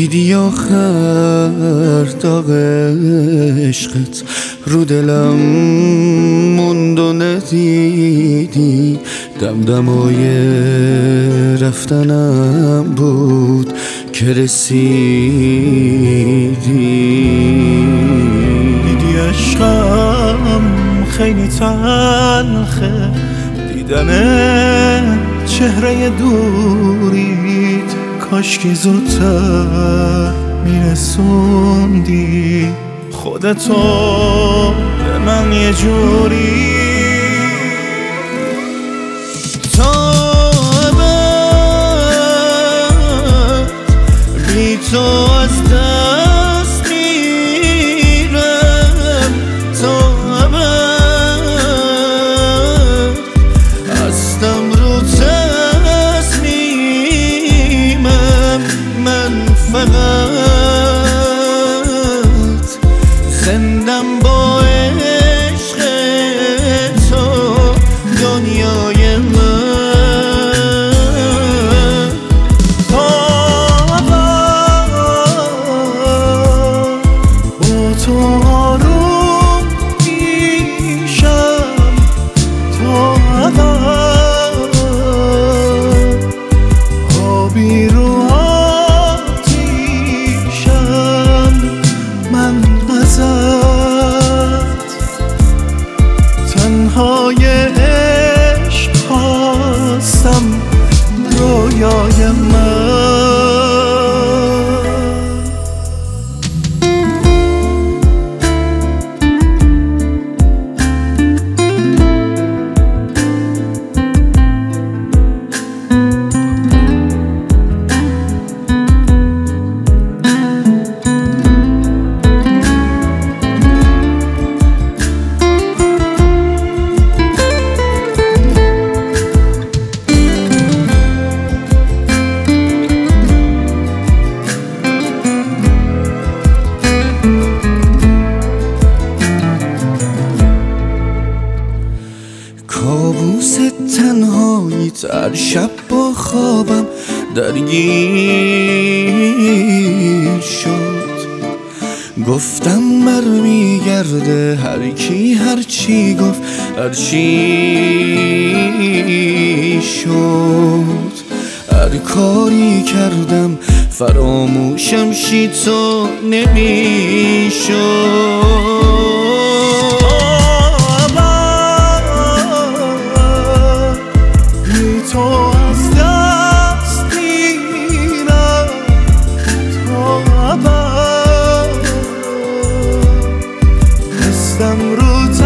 دیدی آخر داغ عشقت رو دلم موند و ندیدی، دمدمای رفتنم بود که رسیدی. دیدی عشقم خیلی تلخه، دیدن چهره دوریت، کاش که زودتر میرسوندی خودتو به من یه جوری. تا ابد بی تو از دست میرم، تا ابد هستم رو تصمیمم، من فقط زندم با عشق تو دنیای من. تا با تو آروم میشم، تا آبی رو آتیشم، من ازت تنهای عشق خواستم، رویای من. کابوس تنهاییت هر شب با خوابم درگیر شد، گفتم برمیگرده هر کی هر چی گفت هر چی شد. هر کاری کردم فراموشم شی تو نمیشد. تو از دست میرم، تا ابد هستم رو